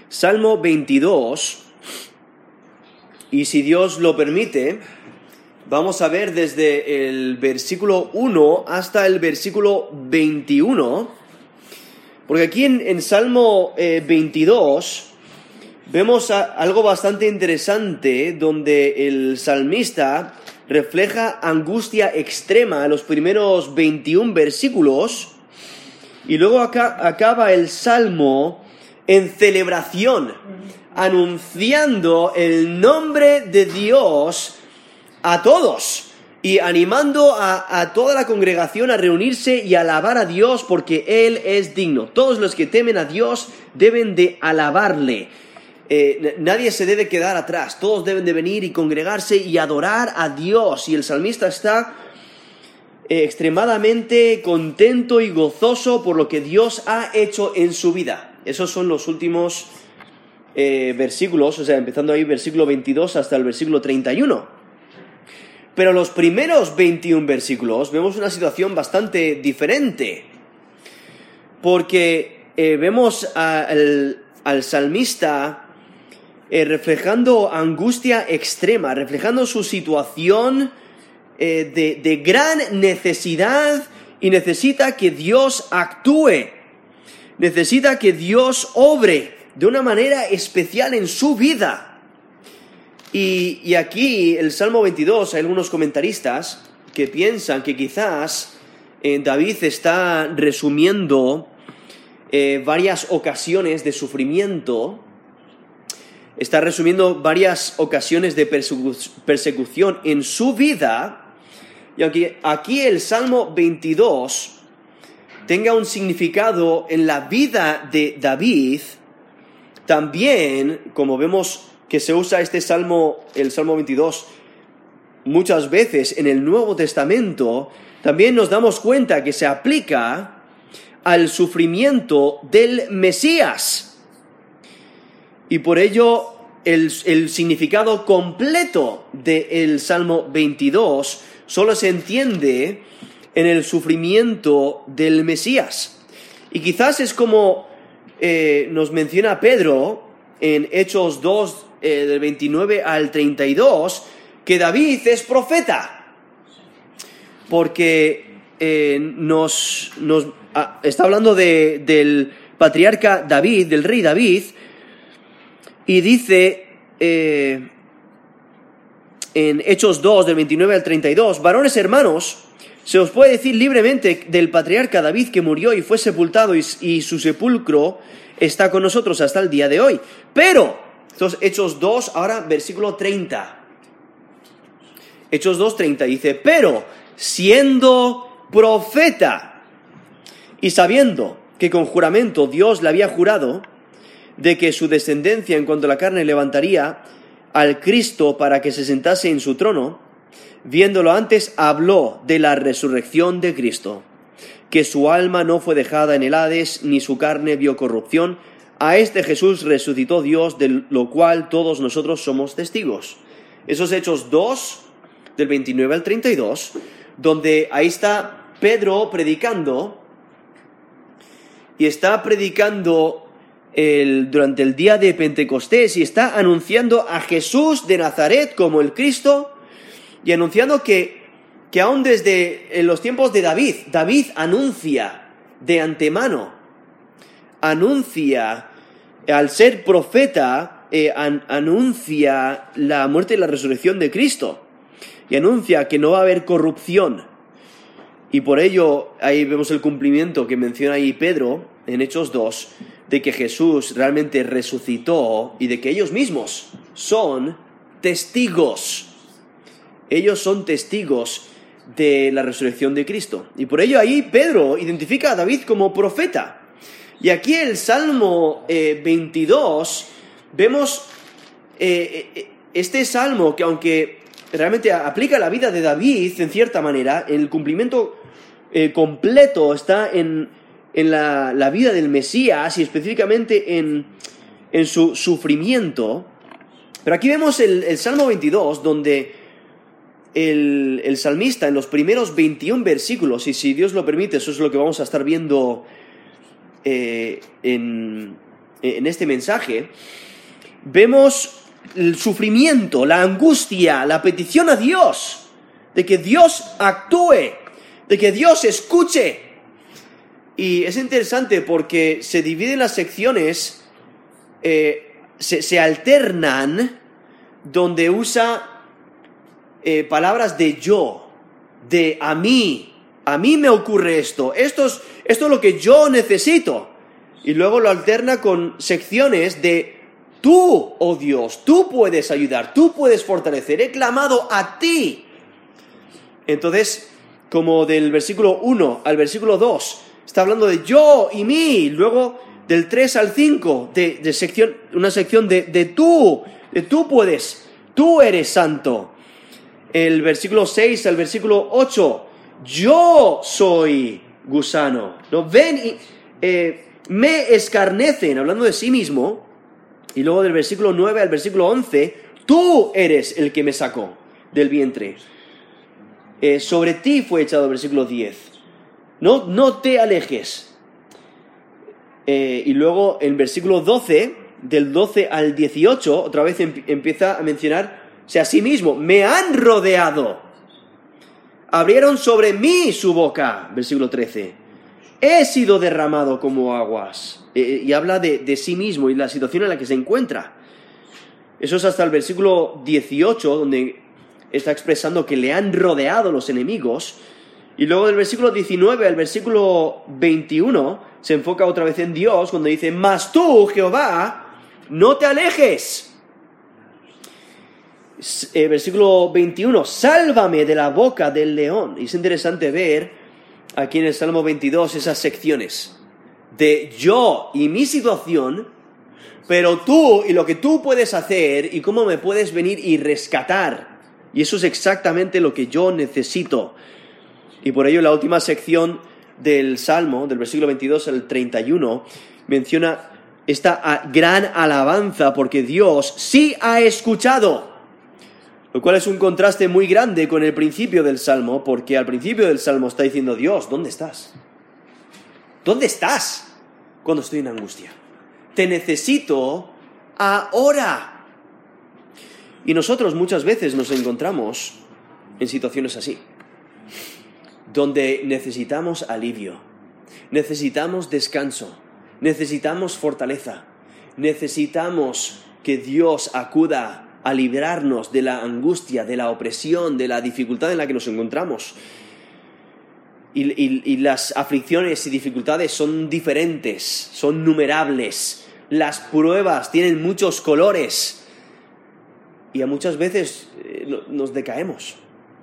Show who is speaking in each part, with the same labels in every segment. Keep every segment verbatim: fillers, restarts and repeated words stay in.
Speaker 1: Salmo veintidós, y si Dios lo permite, vamos a ver desde el versículo uno hasta el versículo veintiuno, porque aquí en, en Salmo eh, veintidós vemos a, algo bastante interesante, donde el salmista refleja angustia extrema en los primeros veintiún versículos, y luego acá, acaba el Salmo en celebración, anunciando el nombre de Dios a todos y animando a, a toda la congregación a reunirse y alabar a Dios porque Él es digno. Todos los que temen a Dios deben de alabarle. Eh, nadie se debe quedar atrás, todos deben de venir y congregarse y adorar a Dios. Y el salmista está eh, extremadamente contento y gozoso por lo que Dios ha hecho en su vida. Esos son los últimos eh, versículos, o sea, empezando ahí versículo veintidós hasta el versículo treinta y uno. Pero los primeros veintiún versículos vemos una situación bastante diferente, porque eh, vemos a, al, al salmista eh, reflejando angustia extrema, reflejando su situación eh, de, de gran necesidad, y necesita que Dios actúe. Necesita que Dios obre de una manera especial en su vida. Y, y aquí, el Salmo veintidós, hay algunos comentaristas que piensan que quizás eh, David está resumiendo eh, varias ocasiones de sufrimiento, está resumiendo varias ocasiones de persecu- persecución en su vida, y aunque aquí el Salmo veintidós tenga un significado en la vida de David, también, como vemos que se usa este salmo, el Salmo veintidós, muchas veces en el Nuevo Testamento, también nos damos cuenta que se aplica al sufrimiento del Mesías. Y por ello, el, el significado completo del Salmo veintidós solo se entiende en el sufrimiento del Mesías. Y quizás es como eh, nos menciona Pedro en Hechos dos, eh, del veintinueve al treinta y dos, que David es profeta. Porque eh, nos, nos ah, está hablando de, del patriarca David, del rey David, y dice eh, en Hechos dos, del veintinueve al treinta y dos, varones hermanos, se os puede decir libremente del patriarca David que murió y fue sepultado y, y su sepulcro está con nosotros hasta el día de hoy. Pero, entonces, Hechos dos, ahora versículo treinta. Hechos dos, treinta dice, pero siendo profeta y sabiendo que con juramento Dios le había jurado de que su descendencia en cuanto a la carne levantaría al Cristo para que se sentase en su trono, viéndolo antes, habló de la resurrección de Cristo, que su alma no fue dejada en el Hades, ni su carne vio corrupción. A este Jesús resucitó Dios, de lo cual todos nosotros somos testigos. Esos Hechos dos, del veintinueve al treinta y dos, donde ahí está Pedro predicando, y está predicando el, durante el día de Pentecostés, y está anunciando a Jesús de Nazaret como el Cristo, y anunciando que, que aún desde los tiempos de David, David anuncia de antemano, anuncia, al ser profeta, eh, an, anuncia la muerte y la resurrección de Cristo, y anuncia que no va a haber corrupción. Y por ello, ahí vemos el cumplimiento que menciona ahí Pedro, en Hechos dos, de que Jesús realmente resucitó, y de que ellos mismos son testigos. Ellos son testigos de la resurrección de Cristo. Y por ello ahí Pedro identifica a David como profeta. Y aquí el Salmo eh, veintidós, vemos eh, este salmo que, aunque realmente aplica la vida de David en cierta manera, el cumplimiento eh, completo está en, en la, la vida del Mesías, y específicamente en, en su sufrimiento. Pero aquí vemos el, el Salmo veintidós, donde El, el salmista en los primeros veintiún versículos, y si Dios lo permite, eso es lo que vamos a estar viendo eh, en, en este mensaje, vemos el sufrimiento, la angustia, la petición a Dios, de que Dios actúe, de que Dios escuche. Y es interesante porque se dividen las secciones, eh, se, se alternan, donde usa eh, palabras de yo, de a mí, a mí me ocurre esto, esto es, esto es lo que yo necesito. Y luego lo alterna con secciones de tú, oh Dios, tú puedes ayudar, tú puedes fortalecer, he clamado a ti. Entonces, como del versículo uno al versículo dos, está hablando de yo y mí. Luego, del tres al cinco, de, de sección, una sección de, de tú, de tú puedes, tú eres santo. El versículo seis al versículo ocho, yo soy gusano. ¿No? Ven y eh, me escarnecen, hablando de sí mismo. Y luego del versículo nueve al versículo once, tú eres el que me sacó del vientre. Eh, sobre ti fue echado el versículo diez. No, no te alejes. Eh, y luego en versículo doce, del doce al dieciocho, otra vez em- empieza a mencionarse a sí mismo. Me han rodeado. Abrieron sobre mí su boca. Versículo trece. He sido derramado como aguas. Eh, y habla de, de sí mismo y la situación en la que se encuentra. Eso es hasta el versículo dieciocho, donde está expresando que le han rodeado los enemigos. Y luego del versículo diecinueve al versículo veintiuno se enfoca otra vez en Dios, cuando dice, mas tú, Jehová, no te alejes. Eh, versículo veintiuno, sálvame de la boca del león. Y es interesante ver aquí en el Salmo veintidós esas secciones de yo y mi situación, pero tú y lo que tú puedes hacer y cómo me puedes venir y rescatar. Y eso es exactamente lo que yo necesito. Y por ello la última sección del Salmo, del versículo veintidós al treinta y uno, menciona esta gran alabanza porque Dios sí ha escuchado. Lo cual es un contraste muy grande con el principio del Salmo, porque al principio del Salmo está diciendo, Dios, ¿dónde estás? ¿Dónde estás cuando estoy en angustia? Te necesito ahora. Y nosotros muchas veces nos encontramos en situaciones así, donde necesitamos alivio, necesitamos descanso, necesitamos fortaleza, necesitamos que Dios acuda a librarnos de la angustia, de la opresión, de la dificultad en la que nos encontramos. Y, y, y las aflicciones y dificultades son diferentes, son numerables. Las pruebas tienen muchos colores. Y a muchas veces eh, nos decaemos.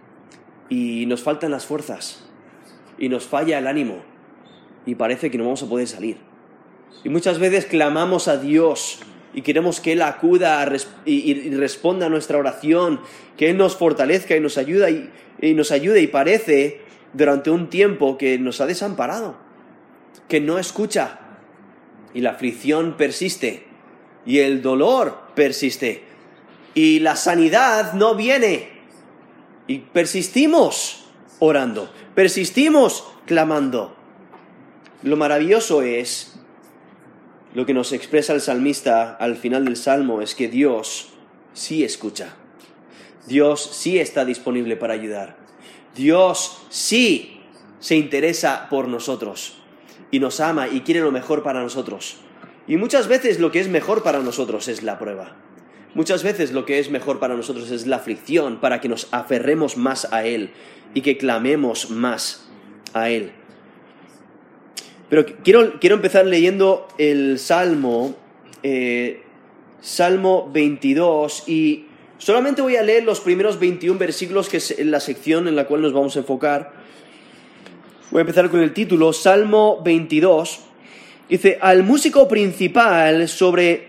Speaker 1: Y nos faltan las fuerzas. Y nos falla el ánimo. Y parece que no vamos a poder salir. Y muchas veces clamamos a Dios y queremos que Él acuda a res- y, y responda a nuestra oración, que Él nos fortalezca y nos ayuda y, y nos ayude, y parece durante un tiempo que nos ha desamparado, que no escucha, y la aflicción persiste, y el dolor persiste, y la sanidad no viene, y persistimos orando, persistimos clamando. Lo maravilloso es, lo que nos expresa el salmista al final del Salmo, es que Dios sí escucha. Dios sí está disponible para ayudar. Dios sí se interesa por nosotros y nos ama y quiere lo mejor para nosotros. Y muchas veces lo que es mejor para nosotros es la prueba. Muchas veces lo que es mejor para nosotros es la aflicción, para que nos aferremos más a Él y que clamemos más a Él. Pero quiero, quiero empezar leyendo el Salmo, eh, Salmo veintidós, y solamente voy a leer los primeros veintiún versículos, que es la sección en la cual nos vamos a enfocar. Voy a empezar con el título, Salmo veintidós. Dice, al músico principal sobre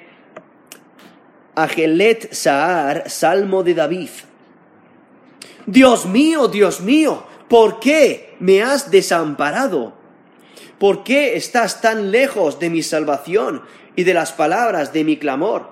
Speaker 1: Agelet Sahar, Salmo de David. Dios mío, Dios mío, ¿por qué me has desamparado? ¿Por qué estás tan lejos de mi salvación y de las palabras de mi clamor?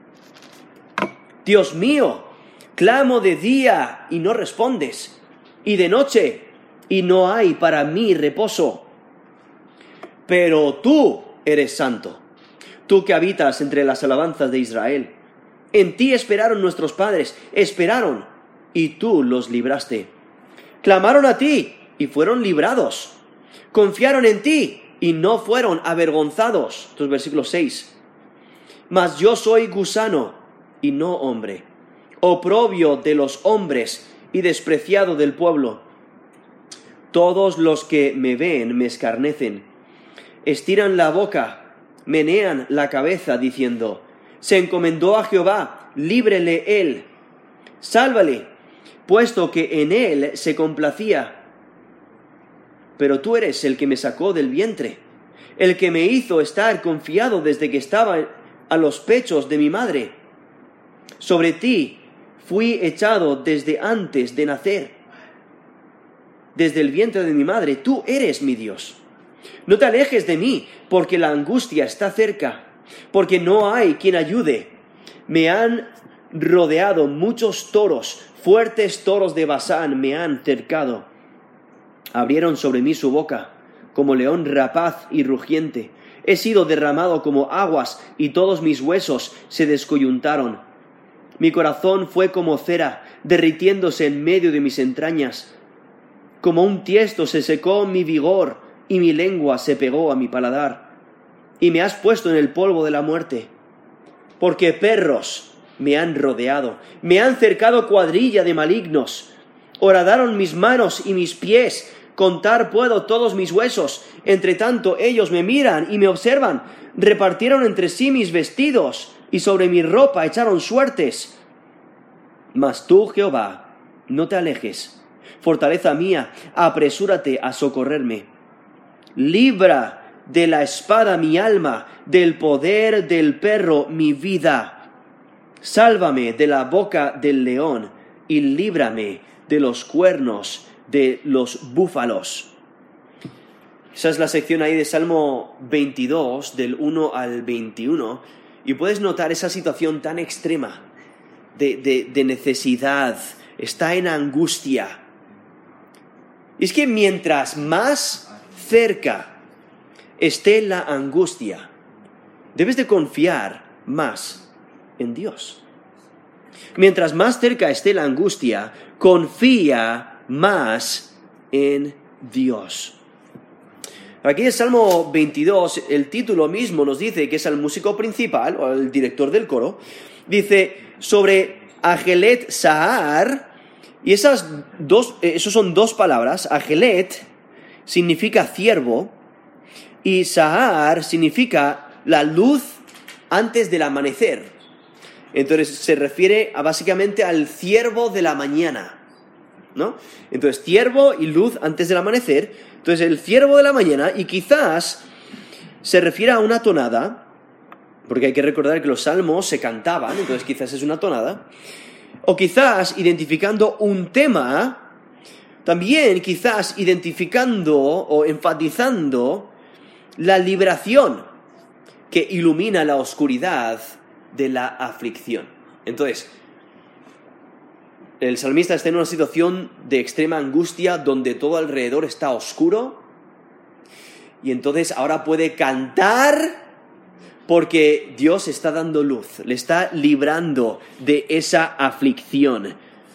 Speaker 1: Dios mío, clamo de día y no respondes, y de noche y no hay para mí reposo. Pero tú eres santo. tú que habitas entre las alabanzas de Israel. En ti esperaron nuestros padres, esperaron, y tú los libraste. Clamaron a ti, y fueron librados. Confiaron en ti, y no fueron avergonzados. Esto es versículo seis. Mas yo soy gusano, y no hombre, oprobio de los hombres, y despreciado del pueblo. Todos los que me ven me escarnecen. Estiran la boca, menean la cabeza, diciendo: se encomendó a Jehová, líbrele él. Sálvale, puesto que en él se complacía. Pero tú eres el que me sacó del vientre, el que me hizo estar confiado desde que estaba a los pechos de mi madre. Sobre ti fui echado desde antes de nacer. Desde el vientre de mi madre, tú eres mi Dios. No te alejes de mí, porque la angustia está cerca, porque no hay quien ayude. Me han rodeado muchos toros, fuertes toros de Basán me han cercado. Abrieron sobre mí su boca, como león rapaz y rugiente. He sido derramado como aguas, y todos mis huesos se descoyuntaron. Mi corazón fue como cera, derritiéndose en medio de mis entrañas. Como un tiesto se secó mi vigor, y mi lengua se pegó a mi paladar. Y me has puesto en el polvo de la muerte. Porque perros me han rodeado, me han cercado cuadrilla de malignos. Horadaron mis manos y mis pies, contar puedo todos mis huesos. Entre tanto ellos me miran y me observan. Repartieron entre sí mis vestidos, y sobre mi ropa echaron suertes. Mas tú, Jehová, no te alejes. Fortaleza mía, apresúrate a socorrerme. Libra de la espada mi alma, del poder del perro mi vida. Sálvame de la boca del león, y líbrame de los cuernos de los búfalos. Esa es la sección ahí de Salmo veintidós, del uno al veintiuno, y puedes notar esa situación tan extrema de, de, de necesidad. Está en angustia. Y es que mientras más cerca esté la angustia, debes de confiar más en Dios. Mientras más cerca esté la angustia, confía más en Dios. Aquí en Salmo veintidós, el título mismo nos dice que es el músico principal, o el director del coro, dice sobre Agelet Sahar. Y esas dos, esos son dos palabras. Agelet significa ciervo y Sahar significa la luz antes del amanecer. Entonces se refiere a, básicamente al ciervo de la mañana, ¿no? Entonces ciervo y luz antes del amanecer. Entonces el ciervo de la mañana, y quizás se refiere a una tonada, porque hay que recordar que los salmos se cantaban, entonces quizás es una tonada. O quizás identificando un tema, también quizás identificando o enfatizando la liberación que ilumina la oscuridad de la aflicción. Entonces, el salmista está en una situación de extrema angustia donde todo alrededor está oscuro, y entonces ahora puede cantar porque Dios está dando luz, le está librando de esa aflicción.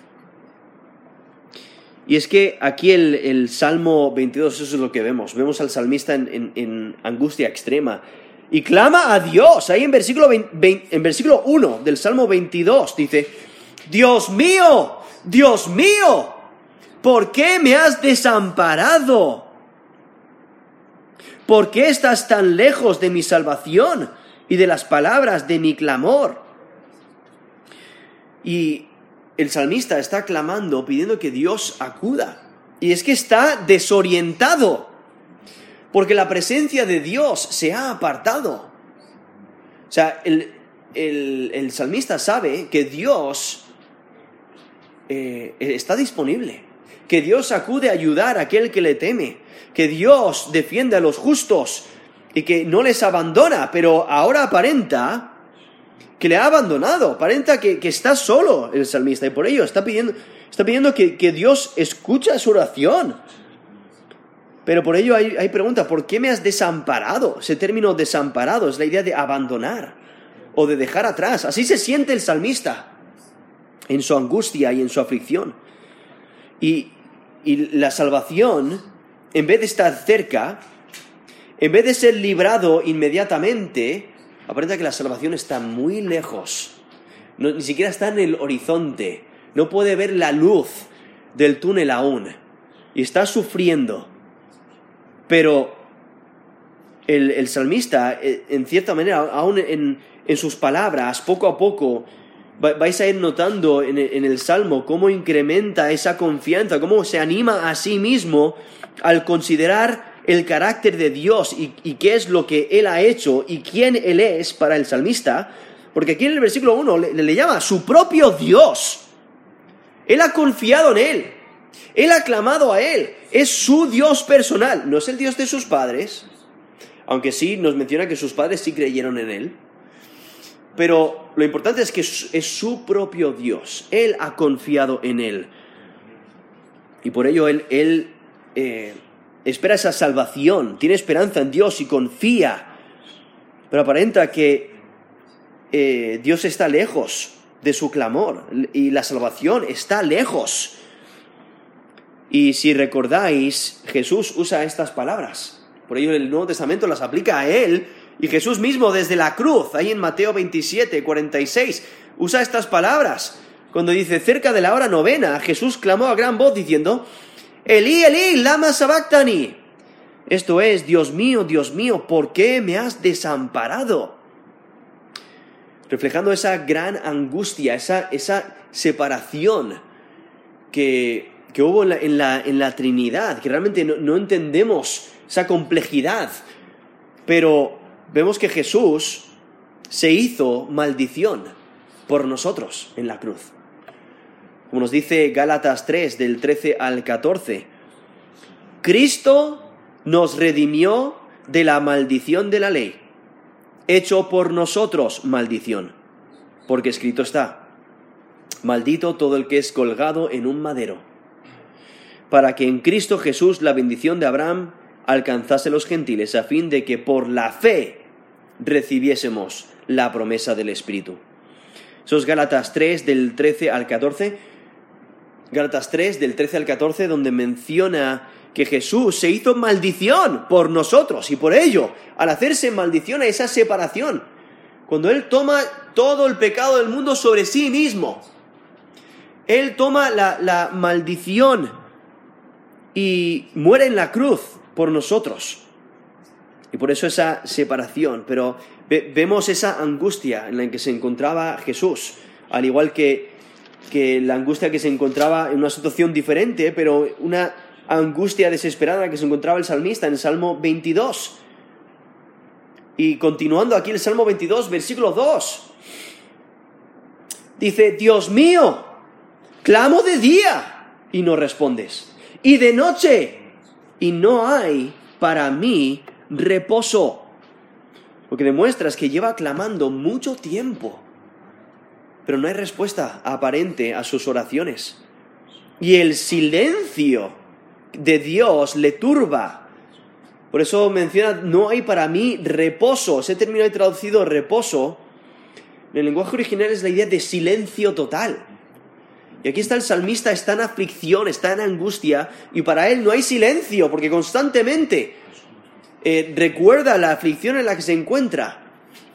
Speaker 1: Y es que aquí el, el Salmo veintidós, eso es lo que vemos. Vemos al salmista en, en, en angustia extrema. Y clama a Dios. Ahí en versículo, veinte, en versículo uno del Salmo veintidós dice: Dios mío, Dios mío, ¿por qué me has desamparado? ¿Por qué estás tan lejos de mi salvación y de las palabras de mi clamor? Y el salmista está clamando, pidiendo que Dios acuda. Y es que está desorientado, porque la presencia de Dios se ha apartado. O sea, el, el, el salmista sabe que Dios eh, está disponible, que Dios acude a ayudar a aquel que le teme, que Dios defiende a los justos y que no les abandona, pero ahora aparenta que le ha abandonado, aparenta que, que está solo el salmista, y por ello está pidiendo, está pidiendo que, que Dios escuche su oración. Pero por ello hay, hay pregunta, ¿por qué me has desamparado? Ese término desamparado es la idea de abandonar o de dejar atrás. Así se siente el salmista en su angustia y en su aflicción. Y, y la salvación, en vez de estar cerca, en vez de ser librado inmediatamente, aparenta que la salvación está muy lejos. No, ni siquiera está en el horizonte. No puede ver la luz del túnel aún. Y está sufriendo. Pero el, el salmista, en cierta manera, aún en, en sus palabras, poco a poco, vais a ir notando en, en el Salmo cómo incrementa esa confianza, cómo se anima a sí mismo al considerar el carácter de Dios y, y qué es lo que Él ha hecho y quién Él es para el salmista. Porque aquí en el versículo uno le, le llama su propio Dios. Él ha confiado en Él. Él ha clamado a Él. Es su Dios personal. No es el Dios de sus padres. Aunque sí nos menciona que sus padres sí creyeron en Él. Pero lo importante es que es su propio Dios. Él ha confiado en Él. Y por ello Él, él eh, espera esa salvación. Tiene esperanza en Dios y confía. Pero aparenta que eh, Dios está lejos de su clamor. Y la salvación está lejos. Y si recordáis, Jesús usa estas palabras. Por ello el Nuevo Testamento las aplica a Él. Y Jesús mismo desde la cruz, ahí en Mateo veintisiete, cuarenta y seis, usa estas palabras. Cuando dice, cerca de la hora novena, Jesús clamó a gran voz diciendo, Elí, Elí, lama sabactani. Esto es, Dios mío, Dios mío, ¿por qué me has desamparado? Reflejando esa gran angustia, esa, esa separación que, que hubo en la, en, la, en la Trinidad, que realmente no, no entendemos esa complejidad, pero vemos que Jesús se hizo maldición por nosotros en la cruz. Como nos dice Gálatas tres, del trece al catorce, Cristo nos redimió de la maldición de la ley, hecho por nosotros maldición, porque escrito está, maldito todo el que es colgado en un madero, para que en Cristo Jesús la bendición de Abraham alcanzase los gentiles, a fin de que por la fe recibiésemos la promesa del Espíritu. Eso es Gálatas tres, del trece al catorce. Gálatas tres, del trece al catorce, donde menciona que Jesús se hizo maldición por nosotros, y por ello, al hacerse maldición a esa separación, cuando Él toma todo el pecado del mundo sobre sí mismo, Él toma la, la maldición y muere en la cruz por nosotros. Y por eso esa separación. Pero ve, vemos esa angustia en la que se encontraba Jesús. Al igual que, que la angustia que se encontraba en una situación diferente, pero una angustia desesperada en la que se encontraba el salmista en el Salmo veintidós. Y continuando aquí el Salmo veintidós, versículo dos. Dice, Dios mío, clamo de día y no respondes. Y de noche y no hay para mí reposo. Lo que demuestra es que lleva clamando mucho tiempo, pero no hay respuesta aparente a sus oraciones. Y el silencio de Dios le turba. Por eso menciona, no hay para mí reposo. Ese término ahí traducido reposo, en el lenguaje original es la idea de silencio total. Y aquí está el salmista, está en aflicción, está en angustia, y para él no hay silencio, porque constantemente eh, recuerda la aflicción en la que se encuentra.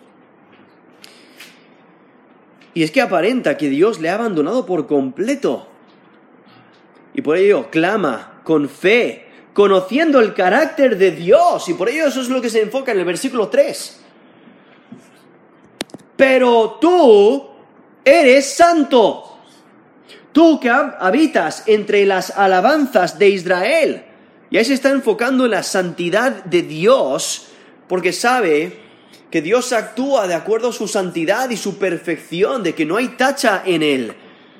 Speaker 1: Y es que aparenta que Dios le ha abandonado por completo. Y por ello clama con fe, conociendo el carácter de Dios. Y por ello eso es lo que se enfoca en el versículo tres. Pero tú eres santo. Tú que habitas entre las alabanzas de Israel. Y ahí se está enfocando en la santidad de Dios, porque sabe que Dios actúa de acuerdo a su santidad y su perfección, de que no hay tacha en Él.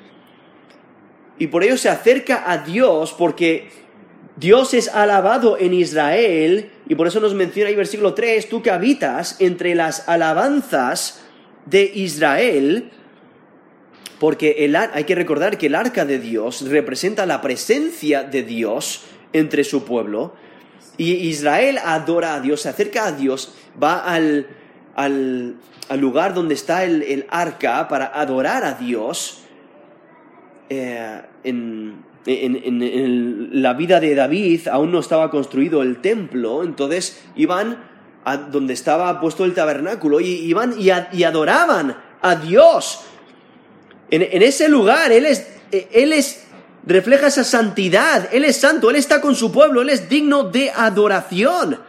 Speaker 1: Y por ello se acerca a Dios, porque Dios es alabado en Israel, y por eso nos menciona ahí versículo tres, tú que habitas entre las alabanzas de Israel. Porque el, hay que recordar que el arca de Dios representa la presencia de Dios entre su pueblo. Y Israel adora a Dios, se acerca a Dios, va al, al, al lugar donde está el, el arca para adorar a Dios. Eh, en, en, en, en la vida de David aún no estaba construido el templo, entonces iban a donde estaba puesto el tabernáculo y iban y, a, y adoraban a Dios. En, en ese lugar, Él es, Él es, refleja esa santidad, Él es santo, Él está con su pueblo, Él es digno de adoración.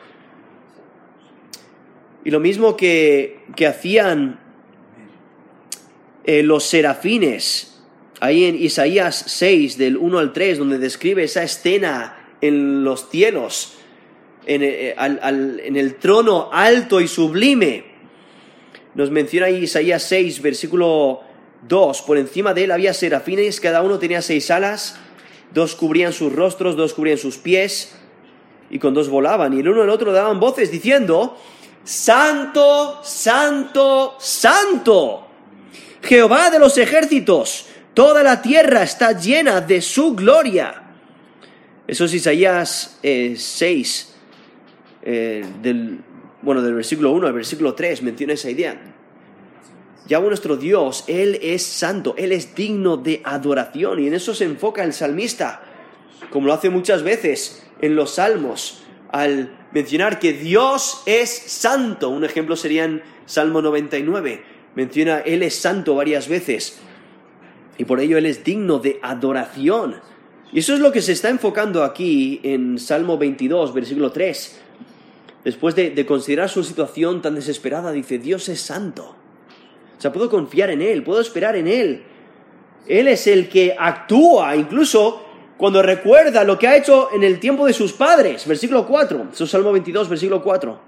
Speaker 1: Y lo mismo que, que hacían eh, los serafines, ahí en Isaías seis, del uno al tres, donde describe esa escena en los cielos, en, eh, al, al, en el trono alto y sublime. Nos menciona ahí Isaías seis, versículo dos, por encima de él había serafines, cada uno tenía seis alas, dos cubrían sus rostros, dos cubrían sus pies, y con dos volaban, y el uno al otro daban voces diciendo: Santo, Santo, Santo, Jehová de los ejércitos, toda la tierra está llena de su gloria. Eso es Isaías eh, seis, eh, del, bueno, del versículo uno al versículo tres, menciona esa idea. Yahweh nuestro Dios, Él es santo, Él es digno de adoración, y en eso se enfoca el salmista, como lo hace muchas veces en los salmos, al mencionar que Dios es santo. Un ejemplo sería en Salmo noventa y nueve, menciona Él es santo varias veces, y por ello Él es digno de adoración. Y eso es lo que se está enfocando aquí en Salmo veintidós, versículo tres. Después de, de considerar su situación tan desesperada, dice: Dios es santo. O sea, puedo confiar en Él, puedo esperar en Él. Él es el que actúa, incluso cuando recuerda lo que ha hecho en el tiempo de sus padres. Versículo cuatro, eso es Salmo veintidós, versículo cuatro.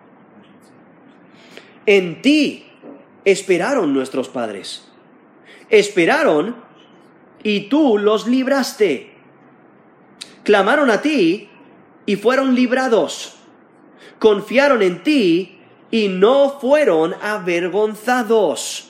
Speaker 1: En ti esperaron nuestros padres. Esperaron y tú los libraste. Clamaron a ti y fueron librados. Confiaron en ti y no fueron avergonzados.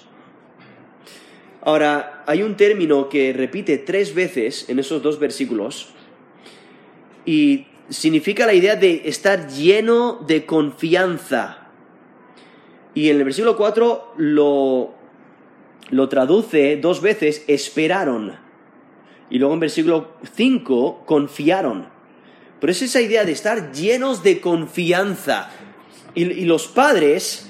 Speaker 1: Ahora, hay un término que repite tres veces en esos dos versículos y significa la idea de estar lleno de confianza. Y en el versículo cuatro lo, lo traduce dos veces: esperaron. Y luego en versículo cinco, confiaron. Pero es esa idea de estar llenos de confianza. Y, y los padres,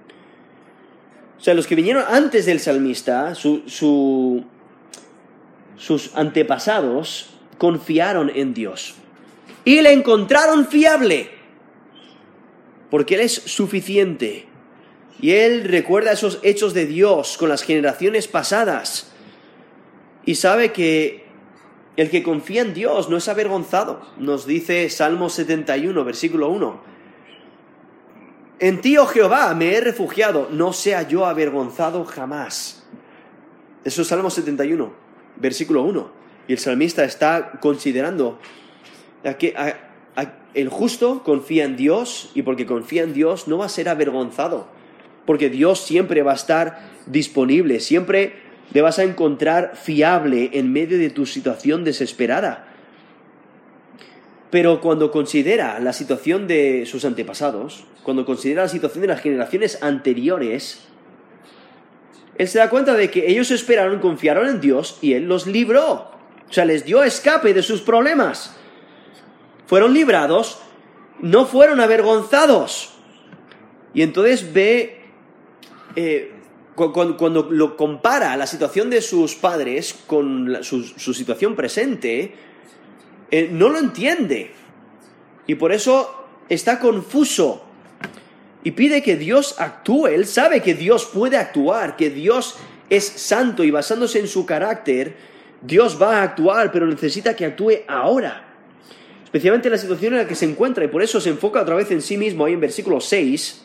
Speaker 1: o sea, los que vinieron antes del salmista, su, su, sus antepasados, confiaron en Dios. Y le encontraron fiable, porque Él es suficiente. Y Él recuerda esos hechos de Dios con las generaciones pasadas. Y sabe que el que confía en Dios no es avergonzado. Nos dice Salmo setenta y uno, versículo uno. En ti, oh Jehová, me he refugiado, no sea yo avergonzado jamás. Eso es Salmo setenta y uno, versículo uno. Y el salmista está considerando que a, a, el justo confía en Dios, y porque confía en Dios no va a ser avergonzado, porque Dios siempre va a estar disponible, siempre le vas a encontrar fiable en medio de tu situación desesperada. Pero cuando considera la situación de sus antepasados, cuando considera la situación de las generaciones anteriores, Él se da cuenta de que ellos esperaron, confiaron en Dios y Él los libró. O sea, les dio escape de sus problemas. Fueron librados, no fueron avergonzados. Y entonces ve, eh, cuando, cuando lo compara la situación de sus padres con la, su, su situación presente, eh, no lo entiende. Y por eso está confuso. Y pide que Dios actúe. Él sabe que Dios puede actuar, que Dios es santo y basándose en su carácter, Dios va a actuar, pero necesita que actúe ahora. Especialmente en la situación en la que se encuentra, y por eso se enfoca otra vez en sí mismo ahí en versículo seis,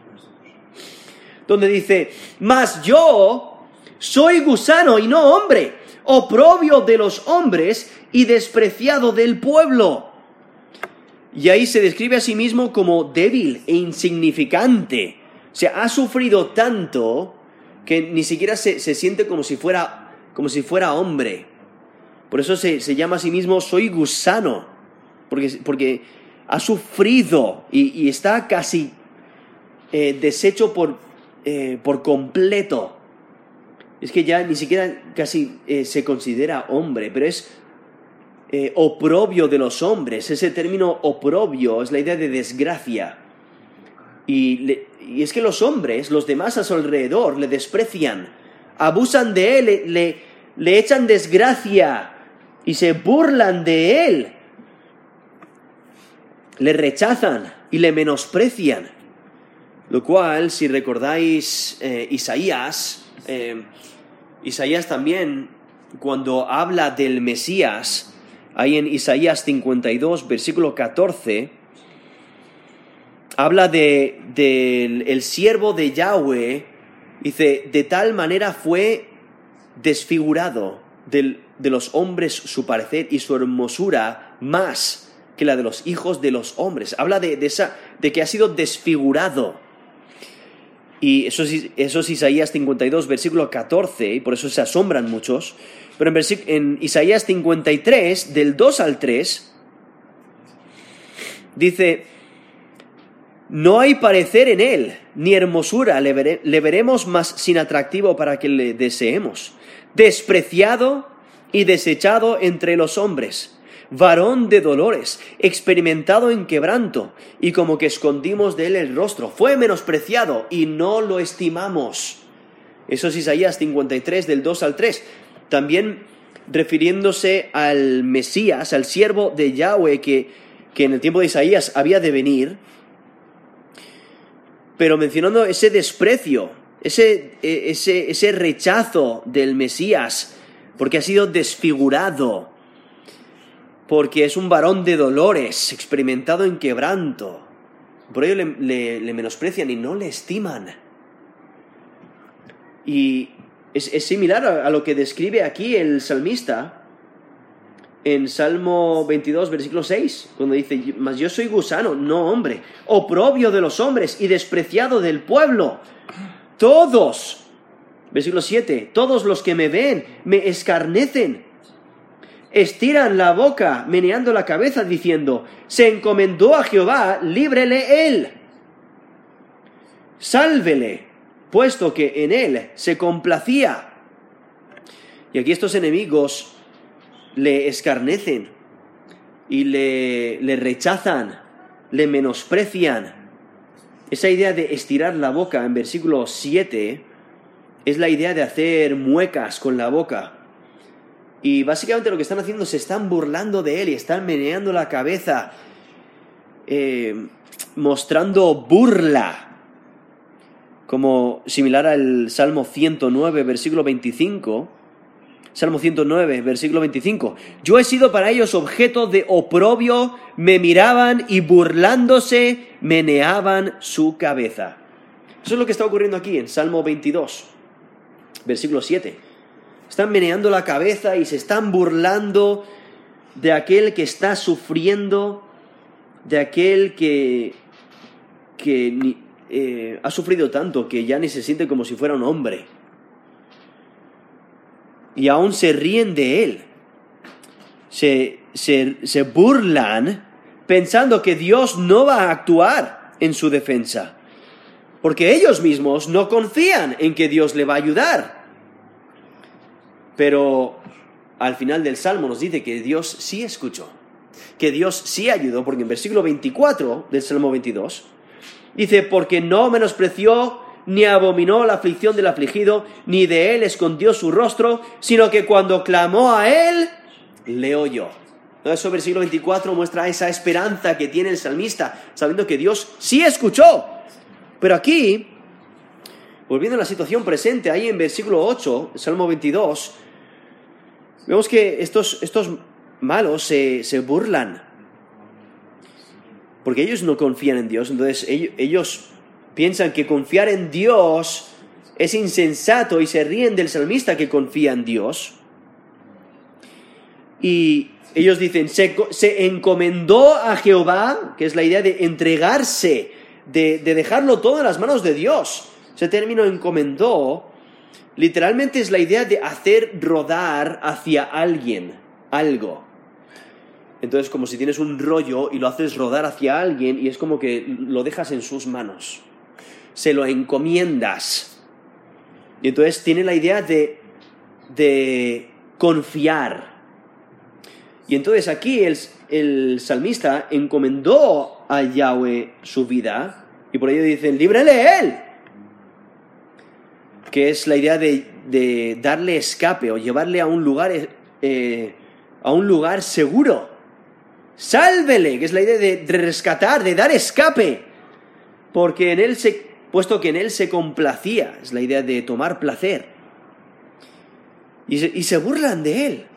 Speaker 1: donde dice: mas yo soy gusano y no hombre, oprobio de los hombres y despreciado del pueblo. Y ahí se describe a sí mismo como débil e insignificante. O sea, ha sufrido tanto que ni siquiera se, se siente como si fuera, como si fuera hombre. Por eso se, se llama a sí mismo soy gusano. Porque, porque ha sufrido y, y está casi eh, deshecho por, eh, por completo. Es que ya ni siquiera casi eh, se considera hombre, pero es eh, oprobio de los hombres. Ese término oprobio es la idea de desgracia. Y, le, y es que los hombres, los demás a su alrededor, le desprecian, abusan de él, le, le, le echan desgracia y se burlan de él. Le rechazan y le menosprecian. Lo cual, si recordáis eh, Isaías, eh, Isaías también, cuando habla del Mesías, ahí en Isaías cincuenta y dos, versículo catorce, habla de, de el, el siervo de Yahweh, dice, de tal manera fue desfigurado del, de los hombres su parecer y su hermosura más que la de los hijos de los hombres. Habla de, de, esa, de que ha sido desfigurado. Y eso es, eso es Isaías cincuenta y dos, versículo catorce, y por eso se asombran muchos. Pero en, versíc- en Isaías cincuenta y tres, del dos al tres, dice, no hay parecer en él, ni hermosura le, vere- le veremos más sin atractivo para que le deseemos. Despreciado y desechado entre los hombres, varón de dolores, experimentado en quebranto, y como que escondimos de él el rostro. Fue menospreciado y no lo estimamos. Eso es Isaías cincuenta y tres, del dos al tres. También refiriéndose al Mesías, al siervo de Yahweh que, que en el tiempo de Isaías había de venir, pero mencionando ese desprecio, ese, ese, ese rechazo del Mesías, porque ha sido desfigurado, porque es un varón de dolores, experimentado en quebranto. Por ello le, le, le menosprecian y no le estiman. Y es, es similar a, a lo que describe aquí el salmista en Salmo veintidós, versículo seis, cuando dice, mas yo soy gusano, no hombre, oprobio de los hombres y despreciado del pueblo. Todos, versículo siete, todos los que me ven me escarnecen. Estiran la boca, meneando la cabeza, diciendo, se encomendó a Jehová, líbrele él. Sálvele, puesto que en él se complacía. Y aquí estos enemigos le escarnecen y le, le rechazan, le menosprecian. Esa idea de estirar la boca en versículo siete es la idea de hacer muecas con la boca. Y básicamente lo que están haciendo, se están burlando de él y están meneando la cabeza, eh, mostrando burla, como similar al Salmo ciento nueve, versículo veinticinco. Salmo ciento nueve, versículo veinticinco. Yo he sido para ellos objeto de oprobio, me miraban y burlándose meneaban su cabeza. Eso es lo que está ocurriendo aquí en Salmo veintidós, versículo siete. Están meneando la cabeza y se están burlando de aquel que está sufriendo, de aquel que, que eh, ha sufrido tanto que ya ni se siente como si fuera un hombre. Y aún se ríen de él. Se, se, se burlan pensando que Dios no va a actuar en su defensa. Porque ellos mismos no confían en que Dios le va a ayudar. Pero al final del Salmo nos dice que Dios sí escuchó, que Dios sí ayudó, porque en versículo veinticuatro del Salmo veintidós dice, porque no menospreció ni abominó la aflicción del afligido, ni de él escondió su rostro, sino que cuando clamó a él, le oyó. Eso, versículo veinticuatro muestra esa esperanza que tiene el salmista, sabiendo que Dios sí escuchó. Pero aquí, volviendo a la situación presente, ahí en versículo ocho, Salmo veintidós, vemos que estos, estos malos se, se burlan, porque ellos no confían en Dios. Entonces ellos, ellos piensan que confiar en Dios es insensato y se ríen del salmista que confía en Dios. Y ellos dicen, se, se encomendó a Jehová, que es la idea de entregarse, de, de dejarlo todo en las manos de Dios. Ese término encomendó literalmente es la idea de hacer rodar hacia alguien algo. Entonces, como si tienes un rollo y lo haces rodar hacia alguien y es como que lo dejas en sus manos. Se lo encomiendas. Y entonces tiene la idea de, de confiar. Y entonces aquí el, el salmista encomendó a Yahweh su vida y por ello dicen, líbrele él. Que es la idea de, de darle escape o llevarle a un lugar, eh, a un lugar seguro. Sálvele, que es la idea de, de rescatar, de dar escape. Porque en él se, puesto que en él se complacía, es la idea de tomar placer. Y se, y se burlan de él.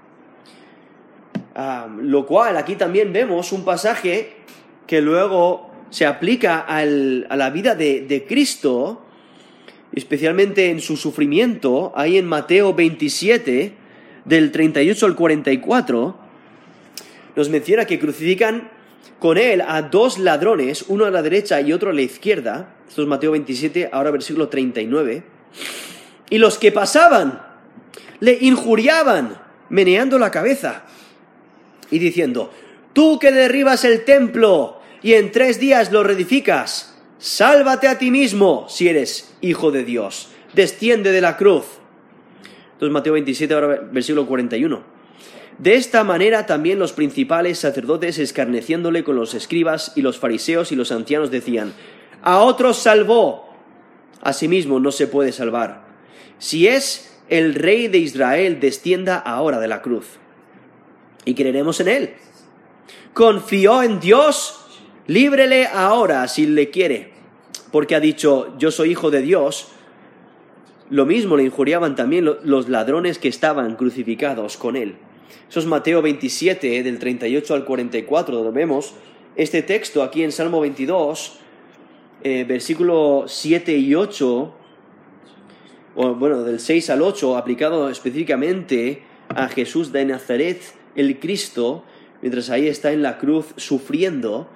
Speaker 1: Ah, lo cual aquí también vemos un pasaje que luego se aplica al, a la vida de, de Cristo, especialmente en su sufrimiento, ahí en Mateo veintisiete, del treinta y ocho al cuarenta y cuatro, nos menciona que crucifican con él a dos ladrones, uno a la derecha y otro a la izquierda. Esto es Mateo veintisiete, ahora versículo treinta y nueve. Y los que pasaban le injuriaban, meneando la cabeza y diciendo, tú que derribas el templo y en tres días lo reedificas, sálvate a ti mismo si eres hijo de Dios, desciende de la cruz. Entonces Mateo veintisiete, ahora versículo cuarenta y uno. De esta manera también los principales sacerdotes, escarneciéndole con los escribas y los fariseos y los ancianos, decían, a otros salvó, a sí mismo no se puede salvar. Si es el rey de Israel, descienda ahora de la cruz. Y creeremos en él. Confió en Dios, líbrele ahora si le quiere, porque ha dicho, yo soy hijo de Dios. Lo mismo le injuriaban también los ladrones que estaban crucificados con él. Eso es Mateo veintisiete, del treinta y ocho al cuarenta y cuatro, donde vemos este texto aquí en Salmo veintidós, eh, versículo siete y ocho, o bueno, del seis al ocho, aplicado específicamente a Jesús de Nazaret, el Cristo, mientras ahí está en la cruz sufriendo.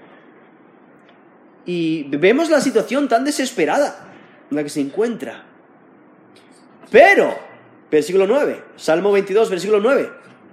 Speaker 1: Y vemos la situación tan desesperada en la que se encuentra. Pero, versículo nueve, Salmo veintidós, versículo nueve.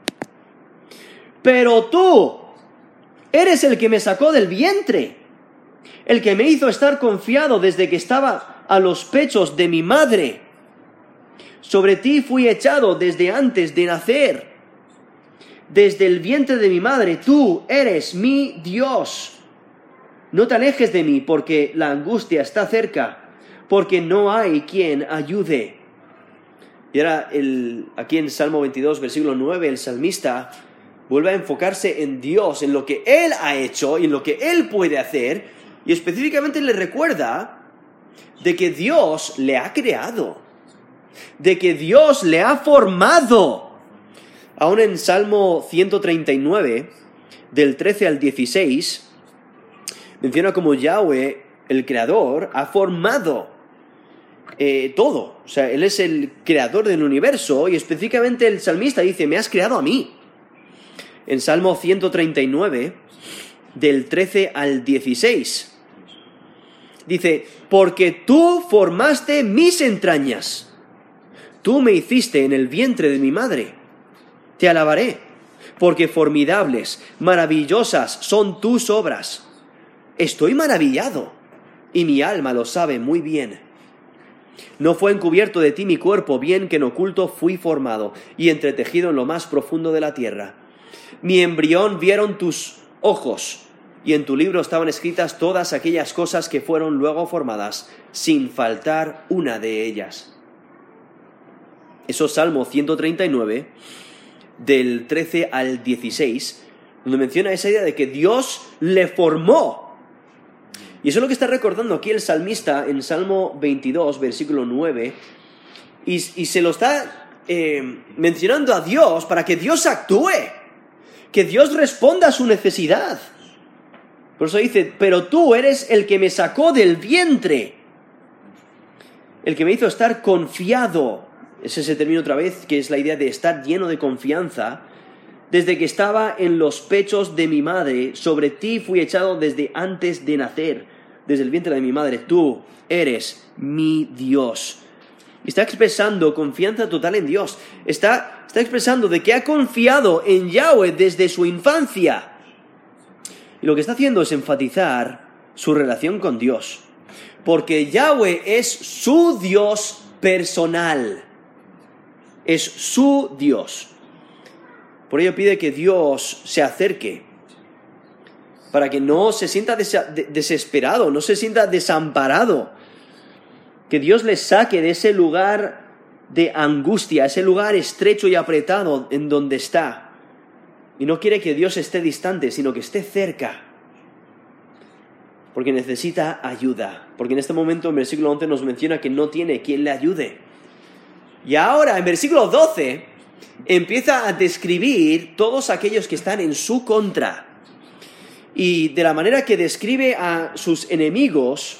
Speaker 1: Pero tú eres el que me sacó del vientre, el que me hizo estar confiado desde que estaba a los pechos de mi madre. Sobre ti fui echado desde antes de nacer. Desde el vientre de mi madre, tú eres mi Dios. No te alejes de mí, porque la angustia está cerca, porque no hay quien ayude. Y ahora, el, aquí en Salmo veintidós, versículo nueve, el salmista vuelve a enfocarse en Dios, en lo que Él ha hecho y en lo que Él puede hacer, y específicamente le recuerda de que Dios le ha creado, de que Dios le ha formado. Aún en Salmo ciento treinta y nueve, del trece al dieciséis, menciona como Yahweh, el Creador, ha formado eh, todo. O sea, Él es el creador del universo y específicamente el salmista dice, me has creado a mí. En Salmo ciento treinta y nueve, del trece al dieciséis, dice, porque tú formaste mis entrañas, tú me hiciste en el vientre de mi madre. Te alabaré, porque formidables, maravillosas son tus obras. Estoy maravillado, y mi alma lo sabe muy bien. No fue encubierto de ti mi cuerpo, bien que en oculto fui formado, y entretejido en lo más profundo de la tierra. Mi embrión vieron tus ojos, y en tu libro estaban escritas todas aquellas cosas que fueron luego formadas, sin faltar una de ellas. Eso es Salmo ciento treinta y nueve, del trece al dieciséis, donde menciona esa idea de que Dios le formó. Y eso es lo que está recordando aquí el salmista en Salmo veintidós, versículo nueve, y, y se lo está eh, mencionando a Dios para que Dios actúe, que Dios responda a su necesidad. Por eso dice, pero tú eres el que me sacó del vientre, el que me hizo estar confiado. Es ese término otra vez, que es la idea de estar lleno de confianza. Desde que estaba en los pechos de mi madre, sobre ti fui echado desde antes de nacer, desde el vientre de mi madre. Tú eres mi Dios. Está expresando confianza total en Dios. Está, está está expresando de que ha confiado en Yahweh desde su infancia. Y lo que está haciendo es enfatizar su relación con Dios. Porque Yahweh es su Dios personal. Es su Dios. Por ello pide que Dios se acerque, para que no se sienta desesperado, no se sienta desamparado. Que Dios le saque de ese lugar de angustia, ese lugar estrecho y apretado en donde está. Y no quiere que Dios esté distante, sino que esté cerca. Porque necesita ayuda. Porque en este momento, en versículo once, nos menciona que no tiene quien le ayude. Y ahora, en versículo doce, empieza a describir todos aquellos que están en su contra. Y de la manera que describe a sus enemigos,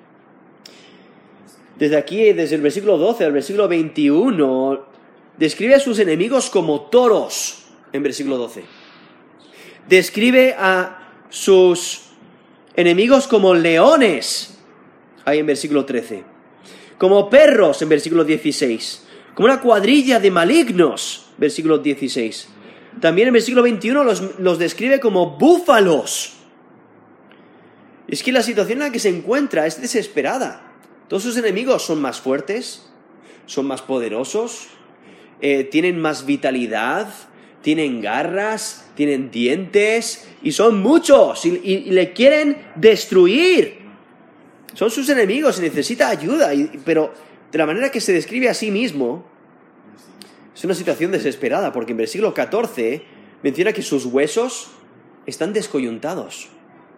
Speaker 1: desde aquí, desde el versículo doce al versículo veintiuno, describe a sus enemigos como toros, en versículo doce. Describe a sus enemigos como leones, ahí en versículo trece. Como perros, en versículo dieciséis. Como una cuadrilla de malignos, versículo dieciséis. También en versículo veintiuno los, los describe como búfalos. Es que la situación en la que se encuentra es desesperada. Todos sus enemigos son más fuertes, son más poderosos, eh, tienen más vitalidad, tienen garras, tienen dientes, y son muchos, y, y, y le quieren destruir. Son sus enemigos y necesita ayuda, y, pero de la manera que se describe a sí mismo, es una situación desesperada, porque en versículo catorce menciona que sus huesos están descoyuntados.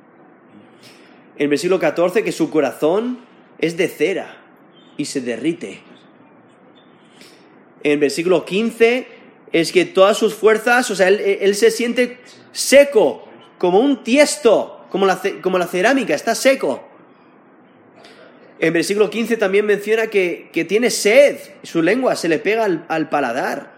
Speaker 1: En versículo catorce que su corazón es de cera y se derrite. En versículo quince es que todas sus fuerzas, o sea, él, él se siente seco, como un tiesto, como la, como la cerámica, está seco. En versículo quince también menciona que, que tiene sed, su lengua se le pega al, al paladar.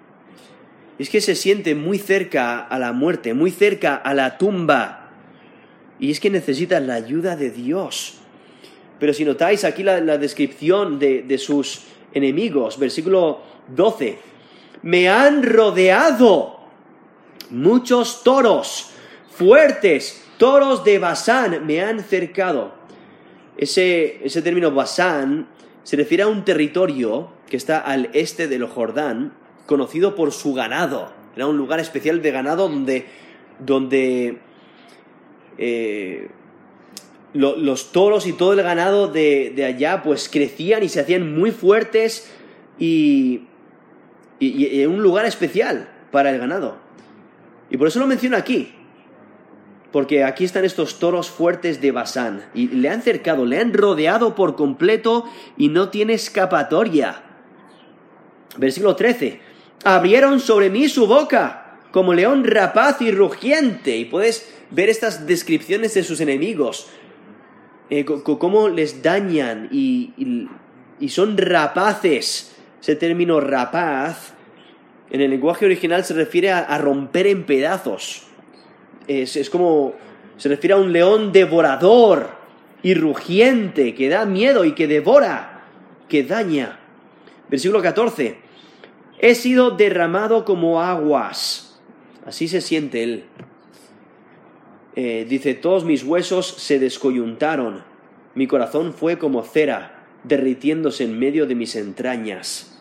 Speaker 1: Es que se siente muy cerca a la muerte, muy cerca a la tumba. Y es que necesita la ayuda de Dios. Pero si notáis aquí la, la descripción de, de sus enemigos, versículo doce. Me han rodeado muchos toros, fuertes, toros de Basán me han cercado. Ese, ese término Basán se refiere a un territorio que está al este del Jordán, conocido por su ganado. Era un lugar especial de ganado donde, donde eh, lo, los toros y todo el ganado de, de allá pues crecían y se hacían muy fuertes y, y, y un lugar especial para el ganado. Y por eso lo menciona aquí. Porque aquí están estos toros fuertes de Basán. Y le han cercado, le han rodeado por completo y no tiene escapatoria. Versículo trece. Abrieron sobre mí su boca, como león rapaz y rugiente. Y puedes ver estas descripciones de sus enemigos. Eh, cómo les dañan y, y, y son rapaces. Ese término rapaz, en el lenguaje original se refiere a, a romper en pedazos. Es, es como, se refiere a un león devorador y rugiente, que da miedo y que devora, que daña. Versículo catorce. He sido derramado como aguas. Así se siente él. Eh, dice, todos mis huesos se descoyuntaron. Mi corazón fue como cera, derritiéndose en medio de mis entrañas.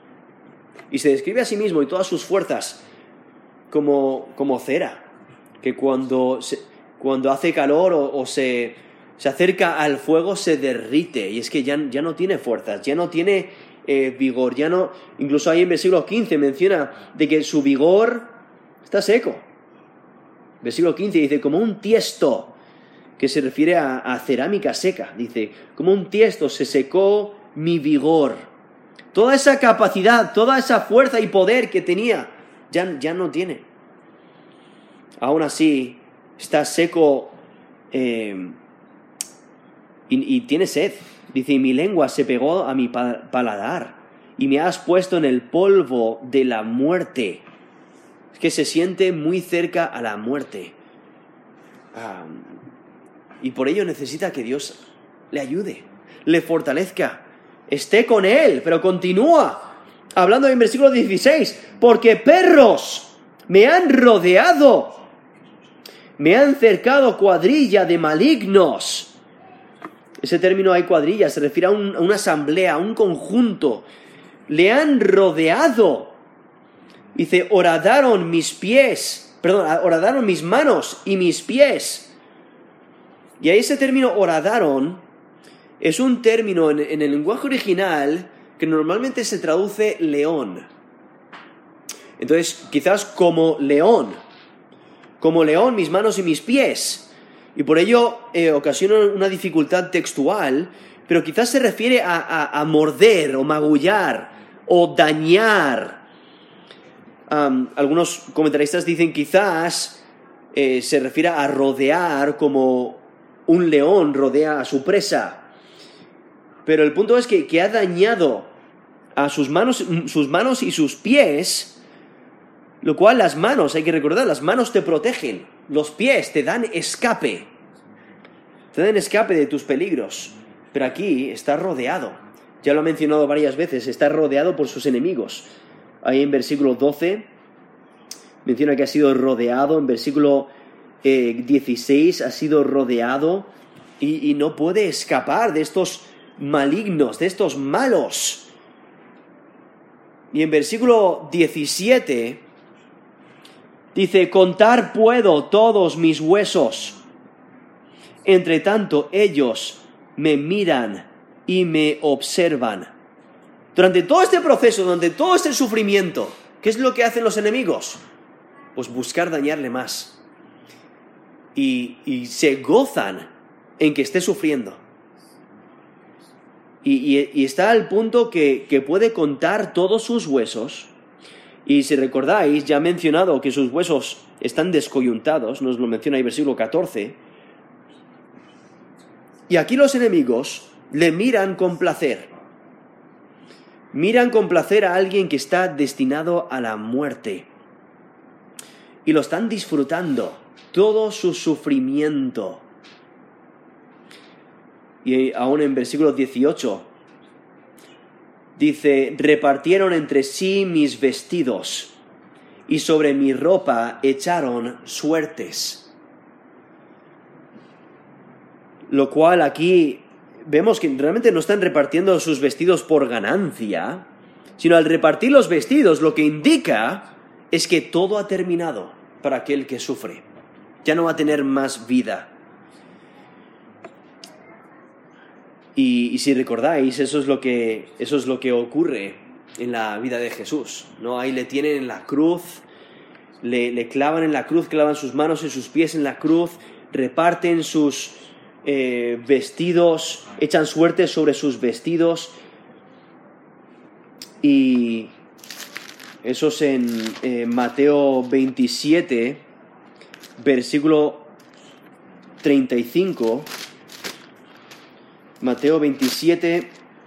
Speaker 1: Y se describe a sí mismo y todas sus fuerzas como, como cera. Que cuando, se, cuando hace calor o, o se, se acerca al fuego se derrite. Y es que ya, ya no tiene fuerzas, ya no tiene eh, vigor. Ya no, incluso ahí en versículo quince menciona de que su vigor está seco. Versículo quince dice, como un tiesto, que se refiere a, a cerámica seca. Dice, como un tiesto se secó mi vigor. Toda esa capacidad, toda esa fuerza y poder que tenía, ya, ya no tiene. Aún así, está seco eh, y, y tiene sed. Dice, y mi lengua se pegó a mi paladar y me has puesto en el polvo de la muerte. Es que se siente muy cerca a la muerte. Um, y por ello necesita que Dios le ayude, le fortalezca, esté con él, pero continúa hablando en versículo dieciséis, porque perros me han rodeado, me han cercado cuadrilla de malignos. Ese término hay cuadrilla, se refiere a, un, a una asamblea, a un conjunto. Le han rodeado. Dice, horadaron mis pies, perdón, horadaron mis manos y mis pies. Y ahí ese término horadaron es un término en, en el lenguaje original que normalmente se traduce león. Entonces, quizás como león. Como león, mis manos y mis pies. Y por ello eh, ocasiona una dificultad textual, pero quizás se refiere a, a, a morder o magullar o dañar. Um, algunos comentaristas dicen quizás eh, se refiere a rodear como un león rodea a su presa. Pero el punto es que, que ha dañado a sus manos, sus manos y sus pies, lo cual las manos, hay que recordar, las manos te protegen, los pies te dan escape, te dan escape de tus peligros. Pero aquí está rodeado, ya lo ha mencionado varias veces, está rodeado por sus enemigos. Ahí en versículo doce menciona que ha sido rodeado, en versículo eh, dieciséis ha sido rodeado y, y no puede escapar de estos malignos, de estos malos. Y en versículo diecisiete dice, contar puedo todos mis huesos, entre tanto ellos me miran y me observan. Durante todo este proceso, durante todo este sufrimiento, ¿qué es lo que hacen los enemigos? Pues buscar dañarle más. Y, y se gozan en que esté sufriendo. Y, y, y está al punto que, que puede contar todos sus huesos. Y si recordáis, ya he mencionado que sus huesos están descoyuntados, nos lo menciona ahí el versículo catorce. Y aquí los enemigos le miran con placer. Miran con placer a alguien que está destinado a la muerte. Y lo están disfrutando, todo su sufrimiento. Y aún en versículo dieciocho dice, repartieron entre sí mis vestidos y sobre mi ropa echaron suertes. Lo cual aquí vemos que realmente no están repartiendo sus vestidos por ganancia, sino al repartir los vestidos lo que indica es que todo ha terminado para aquel que sufre. Ya no va a tener más vida. Y, y si recordáis, eso es lo que, eso es lo que ocurre en la vida de Jesús, ¿no? Ahí le tienen en la cruz, le, le clavan en la cruz, clavan sus manos y sus pies en la cruz, reparten sus eh, vestidos, echan suertes sobre sus vestidos. Y eso es en eh, Mateo veintisiete, versículo treinta y cinco. Mateo veintisiete,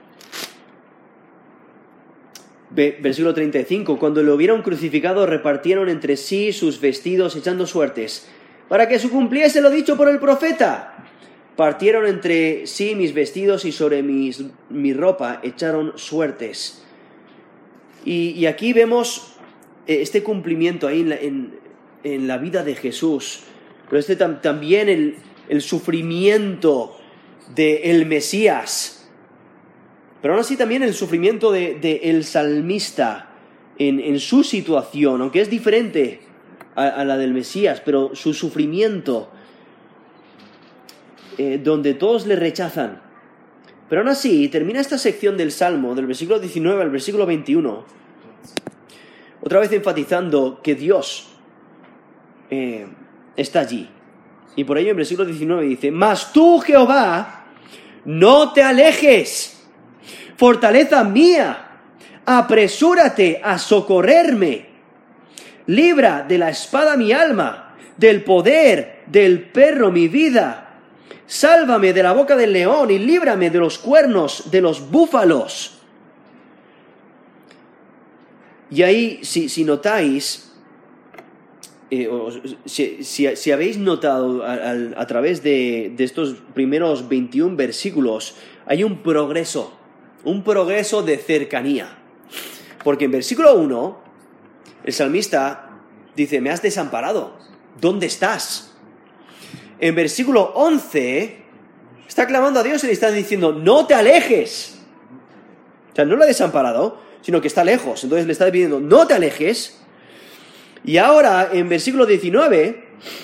Speaker 1: versículo treinta y cinco. Cuando lo hubieron crucificado, repartieron entre sí sus vestidos, echando suertes, para que se cumpliese lo dicho por el profeta. Partieron entre sí mis vestidos y sobre mis, mi ropa echaron suertes. Y, y aquí vemos este cumplimiento ahí en la, en, en la vida de Jesús, pero este tam, también el, el sufrimiento de el Mesías, pero aún así también el sufrimiento de, de el salmista en, en su situación, aunque es diferente a, a la del Mesías, pero su sufrimiento eh, donde todos le rechazan. Pero aún así termina esta sección del Salmo, del versículo diecinueve al versículo veintiuno, otra vez enfatizando que Dios eh, está allí. Y por ello en versículo diecinueve dice, mas tú, Jehová, no te alejes, fortaleza mía, apresúrate a socorrerme, libra de la espada mi alma, del poder del perro mi vida, sálvame de la boca del león y líbrame de los cuernos de los búfalos. Y ahí, si, si notáis, Eh, si, si, si habéis notado a, a, a través de, de estos primeros veintiún versículos, hay un progreso, un progreso de cercanía. Porque en versículo uno, el salmista dice, me has desamparado, ¿dónde estás? En versículo once, está clamando a Dios y le está diciendo, no te alejes. O sea, no lo ha desamparado, sino que está lejos. Entonces le está pidiendo, no te alejes. Y ahora, en versículo diecinueve,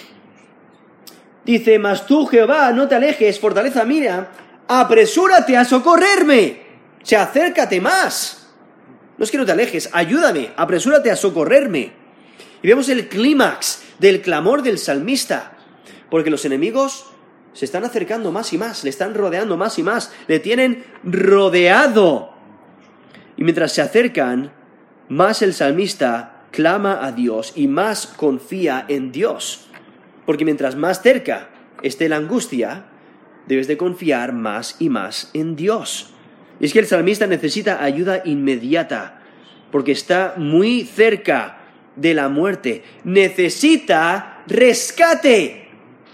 Speaker 1: dice, mas tú, Jehová, no te alejes, fortaleza mía, apresúrate a socorrerme. O sea, acércate más. No es que no te alejes, ayúdame, apresúrate a socorrerme. Y vemos el clímax del clamor del salmista, porque los enemigos se están acercando más y más, le están rodeando más y más, le tienen rodeado. Y mientras se acercan, más el salmista clama a Dios y más confía en Dios. Porque mientras más cerca esté la angustia, debes de confiar más y más en Dios. Y es que el salmista necesita ayuda inmediata, porque está muy cerca de la muerte. Necesita rescate.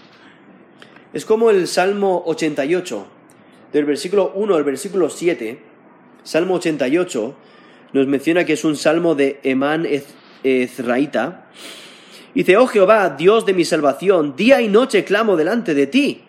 Speaker 1: Es como el Salmo ochenta y ocho, del versículo uno al versículo siete. Salmo ochenta y ocho nos menciona que es un salmo de Emán Ezraíta. Dice, oh Jehová, Dios de mi salvación, día y noche clamo delante de ti.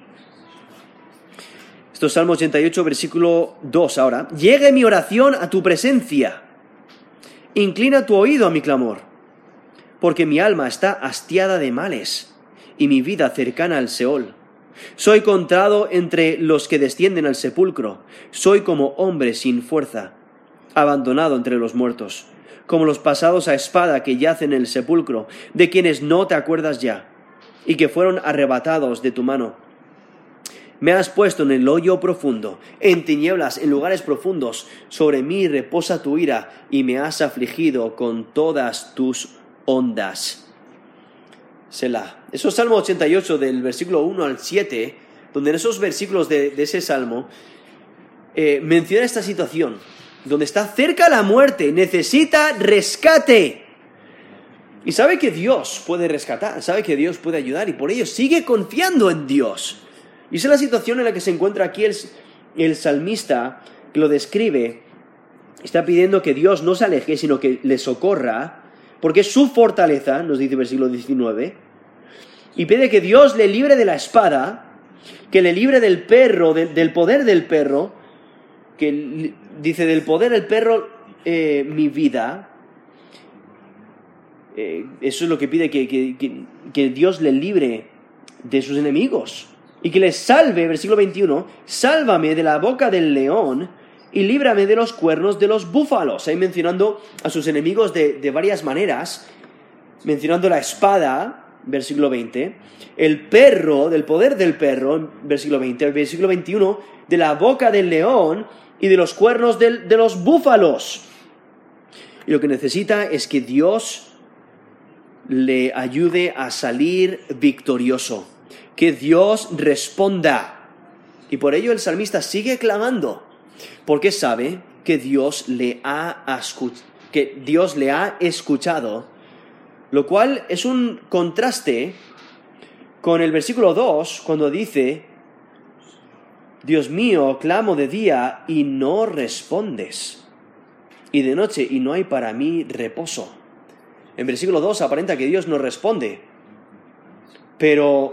Speaker 1: Esto es Salmo ochenta y ocho, versículo dos ahora. Llegue mi oración a tu presencia. Inclina tu oído a mi clamor, porque mi alma está hastiada de males y mi vida cercana al Seol. Soy contado entre los que descienden al sepulcro. Soy como hombre sin fuerza, abandonado entre los muertos, como los pasados a espada que yacen en el sepulcro, de quienes no te acuerdas ya, y que fueron arrebatados de tu mano. Me has puesto en el hoyo profundo, en tinieblas, en lugares profundos. Sobre mí reposa tu ira, y me has afligido con todas tus ondas. Selah. Eso es Salmo ochenta y ocho, del versículo uno al siete, donde en esos versículos de, de ese Salmo eh, menciona esta situación, donde está cerca la muerte, necesita rescate. Y sabe que Dios puede rescatar, sabe que Dios puede ayudar, y por ello sigue confiando en Dios. Y esa es la situación en la que se encuentra aquí el, el salmista, que lo describe. Está pidiendo que Dios no se aleje, sino que le socorra, porque es su fortaleza, nos dice el versículo diecinueve, y pide que Dios le libre de la espada, que le libre del perro, de, del poder del perro, que dice, del poder del perro eh, mi vida. Eh, eso es lo que pide, que, que, que, que Dios le libre de sus enemigos, y que le salve, versículo veintiuno, sálvame de la boca del león, y líbrame de los cuernos de los búfalos. Ahí mencionando a sus enemigos de, de varias maneras, mencionando la espada, versículo veinte, el perro, del poder del perro, versículo veinte, el versículo veintiuno, de la boca del león y de los cuernos del, de los búfalos. Y lo que necesita es que Dios le ayude a salir victorioso, que Dios responda. Y por ello el salmista sigue clamando, porque sabe que Dios le ha escuchado, que Dios le ha escuchado, lo cual es un contraste con el versículo dos, cuando dice, Dios mío, clamo de día y no respondes, y de noche y no hay para mí reposo. En versículo dos aparenta que Dios no responde, pero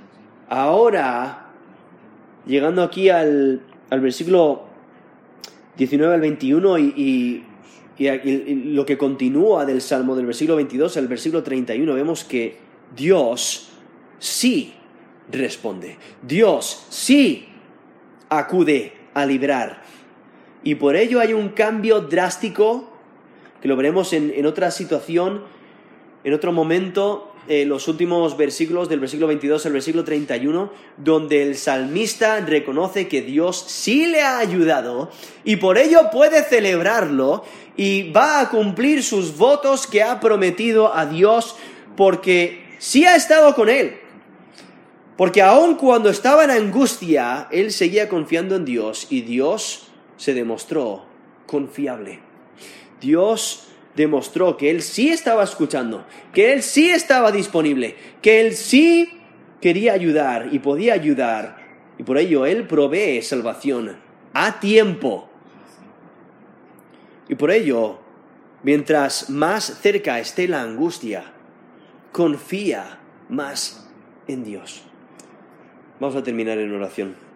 Speaker 1: ahora, llegando aquí al, al versículo diecinueve al veintiuno y, y, y, y lo que continúa del Salmo, del versículo veintidós al versículo treinta y uno, vemos que Dios sí responde. Dios sí acude a librar. Y por ello hay un cambio drástico, que lo veremos en, en otra situación, en otro momento, eh, los últimos versículos, del versículo veintidós al versículo treinta y uno, donde el salmista reconoce que Dios sí le ha ayudado y por ello puede celebrarlo y va a cumplir sus votos que ha prometido a Dios, porque sí ha estado con él. Porque aun cuando estaba en angustia, él seguía confiando en Dios y Dios se demostró confiable. Dios demostró que él sí estaba escuchando, que él sí estaba disponible, que él sí quería ayudar y podía ayudar, y por ello él provee salvación a tiempo. Y por ello Mientras más cerca esté la angustia, confía más en Dios. Vamos a terminar en oración.